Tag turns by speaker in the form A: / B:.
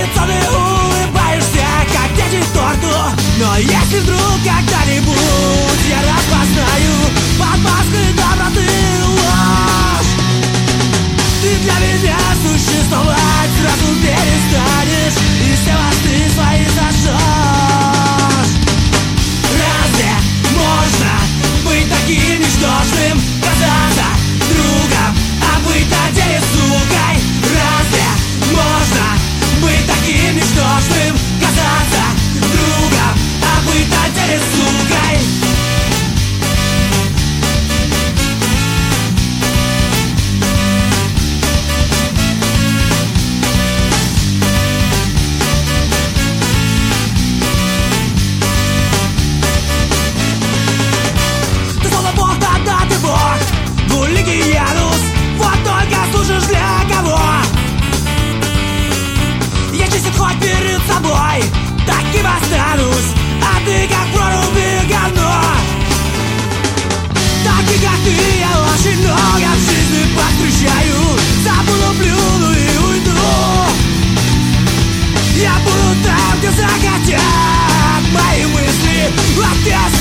A: лицо ты улыбаешься, как дети торту. Но если вдруг когда-нибудь я распознаю под маской доброты ложь, ты для меня существовать сразу перестанешь и все мосты свои зажжешь. Разве можно быть таким ничтожным, казаться другом, а быть на деле сукой? Разве можно быть таким ничтожным, казаться другом, а быть на деле сукой? Ты словно Бог, да ты Бог, двуликий Янус, вот только служишь для кого? Я честен хоть перед собой, таким останусь, а ты как в проруби говно. Таких как ты я очень много в жизни повстречаю, забуду, плюну и уйду. Я буду там, где захотят мои мысли, а ты